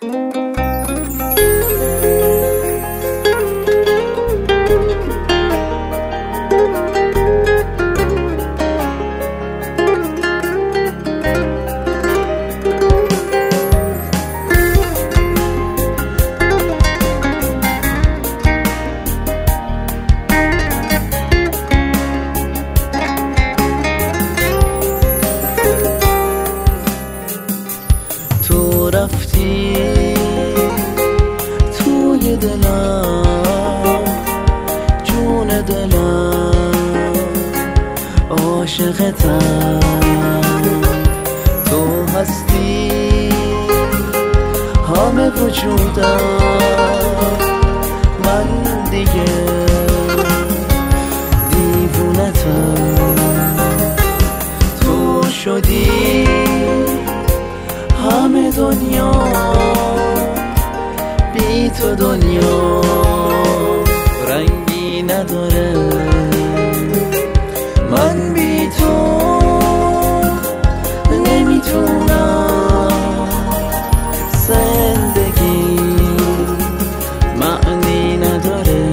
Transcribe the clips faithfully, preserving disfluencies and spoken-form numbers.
رفتی توی دلم، جون دلم، عاشقتم. تو هستی همه وجودم، من دیگه دیوونتم. تو شدی همه دنیا، بی تو دنیا رنگی نداره. من بی تو نمیتونم، زندگی معنی نداره.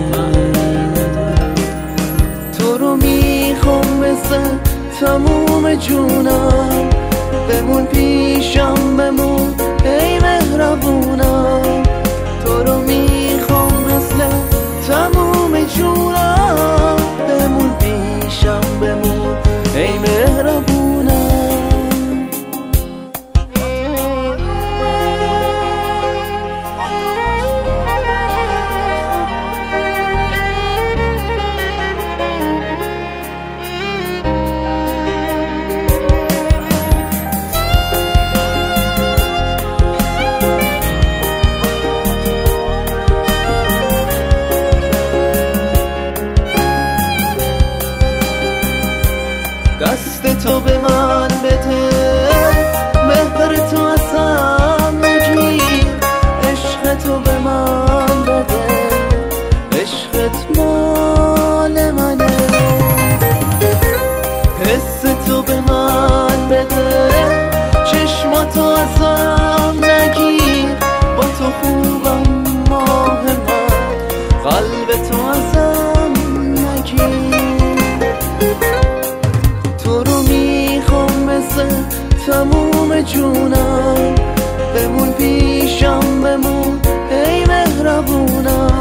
تو رو میخوام مثل تموم جونم، بمون پیشم بمون ای مهربونم. تو رو میخوام مثل تموم جونم، بمون پیشم بمون ای مهربونم. دست تو به من بده، مهر تو ازم نگیر. عشق تو به من بده، عشقت مال منه. حس تو به من بده، چشماتو ازم نگیر. با تو خوبم ماه من، قلب تو ازم نگیر. تموم جونم، بمون پیشم بمون ای مهربونم.